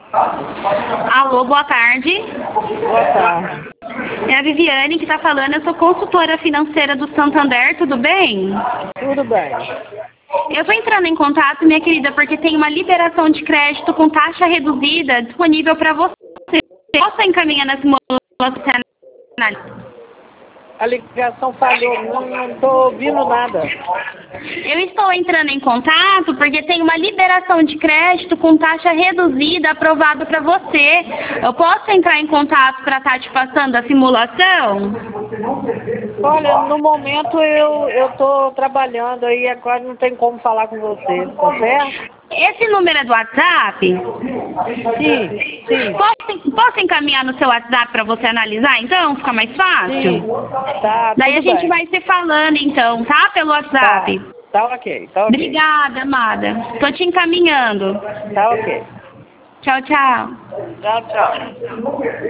Alô, boa tarde. Boa tarde. É a Viviane que está falando, eu sou consultora financeira do Santander, tudo bem? Tudo bem. Eu estou entrando em contato, minha querida, porque tem uma liberação de crédito com taxa reduzida disponível para você. Posso encaminhar na simulação? A ligação falhou, não estou ouvindo nada. Eu estou entrando em contato porque tem uma liberação de crédito com taxa reduzida aprovado para você. Eu posso entrar em contato para estar te passando a simulação? Olha, no momento eu estou trabalhando aí, agora não tem como falar com você, tá certo? Esse número é do WhatsApp? Sim. Posso encaminhar no seu WhatsApp para você analisar, então? Fica mais fácil? Sim, tá, Daí a tudo gente bem. vai se falando, então, tá? Pelo WhatsApp. Tá ok. Obrigada, amada. Tô te encaminhando. Tá ok. Tchau, tchau. Tchau.